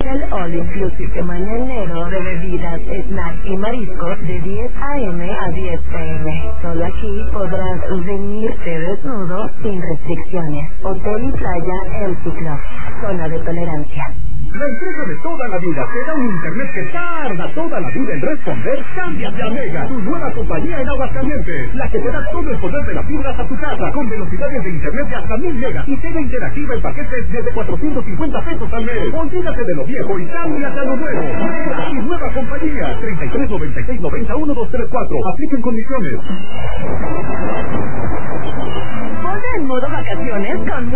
el All Inclusive de mañanero de bebidas, snacks y mariscos de 10 a.m. a 10 p.m. Solo aquí podrás venirte desnudo sin restricciones. Hotel y playa El Club. Zona de tolerancia. La empresa de toda la vida te da un internet que tarda toda la vida en responder. Cámbiate a Mega, tu nueva compañía en Aguascalientes, la que te da todo el poder de las fibras a tu casa, con velocidades de internet de hasta 1000 megas y TV interactiva en paquetes desde 450 pesos al mes. Olvídate de lo viejo y cámbiate a lo nuevo. Mega, tu nueva compañía. 33 96 91 234. Apliquen condiciones. Ponte en modo vacaciones con